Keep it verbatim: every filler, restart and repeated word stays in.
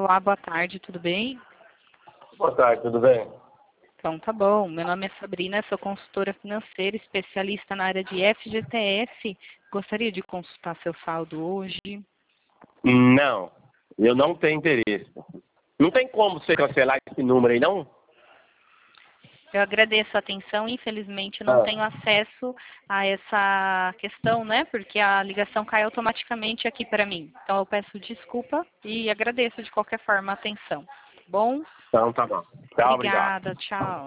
Olá, boa tarde, tudo bem? Boa tarde, tudo bem? Então tá bom, meu nome é Sabrina, sou consultora financeira, especialista na área de F G T S. Gostaria de consultar seu saldo hoje. Não, eu não tenho interesse. Não tem como você cancelar esse número aí, não? Eu agradeço a atenção, infelizmente não Ah. tenho acesso a essa questão, né? Porque a ligação cai automaticamente aqui para mim. Então eu peço desculpa e agradeço de qualquer forma a atenção. Bom? Então tá bom. Tá, obrigado. Obrigada, tchau.